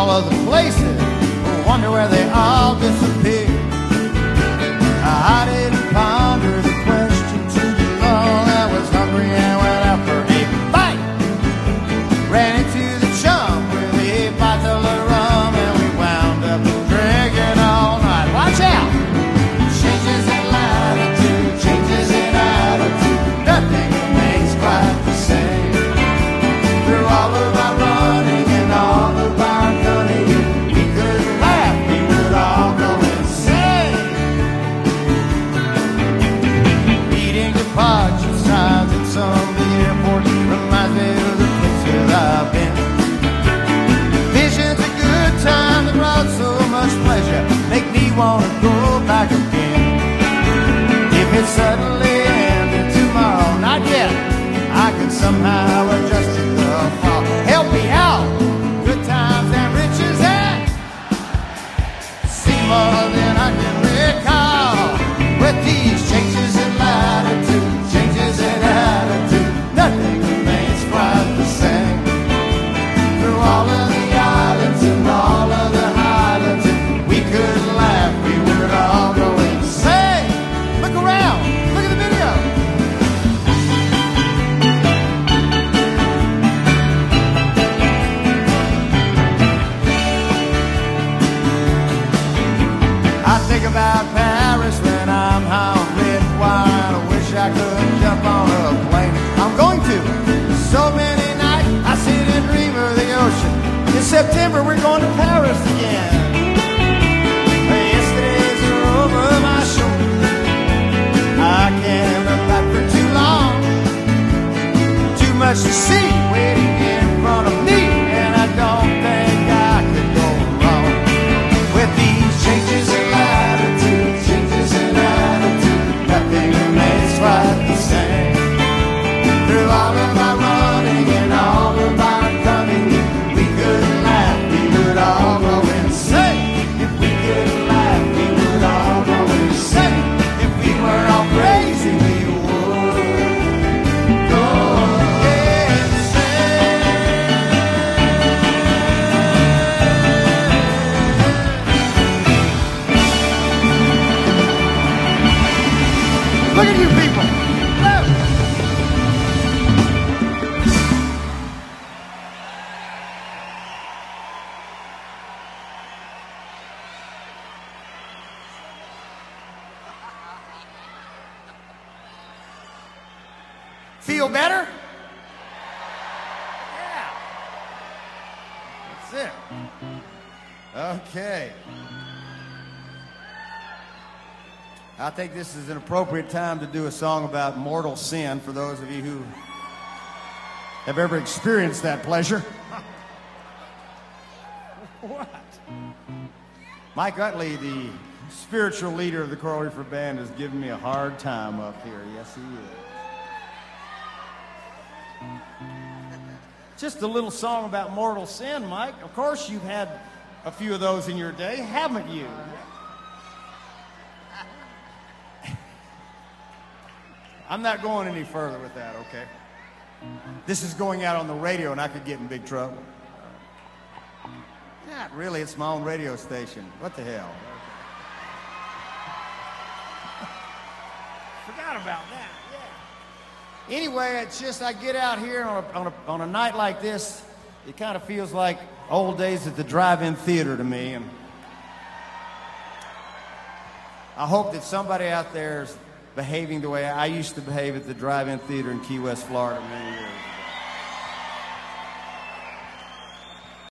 other places, but wonder where they all disappeared. I didn't ponder the question too long. I was hungry and went out for a bite. Ran into the chum with a bottle of rum, and we wound up drinking all night. Watch out! Changes in latitude, changes in attitude, nothing remains quite the same. Through all of our running and all of our gunning, we could laugh, we would all go insane. Eating departure signs at some airport reminds me of the places I've been. Visions of good times that brought so much pleasure make me want to go back again. If it suddenly ended tomorrow, not yet, I can somehow adjust to the fall. Help me out, good times and riches, and see more than I can recall. With these changes in latitude, changes in attitude, nothing remains quite the same. Through all of the islands and all of the highlands, we could laugh, we would all go insane. Look around, look at the video. I think about Paris when I'm high on red wine. I wish I could jump on a plane. I'm going to. So many nights I sit and dream of the ocean. In September we're going to Paris again. Yesterday's are over my shoulder. I can't look back for too long. Too much to see waiting in front of me, and I don't think I could go wrong. With these changes in latitude, changes in attitude, nothing remains quite the same. Through all of our running and all of our coming, we could laugh, we would all go insane. If we could laugh, we would all go insane. If we were all crazy, we would go insane. Look at you people. Look. Feel better? Yeah. That's it. Okay. I think this is an appropriate time to do a song about mortal sin for those of you who have ever experienced that pleasure. What? Mike Utley, the spiritual leader of the Coral Reefer Band, has given me a hard time up here. Yes, he is. Just a little song about mortal sin, Mike. Of course you've had a few of those in your day, haven't you? I'm not going any further with that, okay? This is going out on the radio and I could get in big trouble. Not really, it's my own radio station. What the hell? Forgot about that, yeah. Anyway, it's just I get out here on a night like this, it kind of feels like old days at the drive-in theater to me. And I hope that somebody out there is behaving the way I used to behave at the drive-in theater in Key West, Florida many years ago.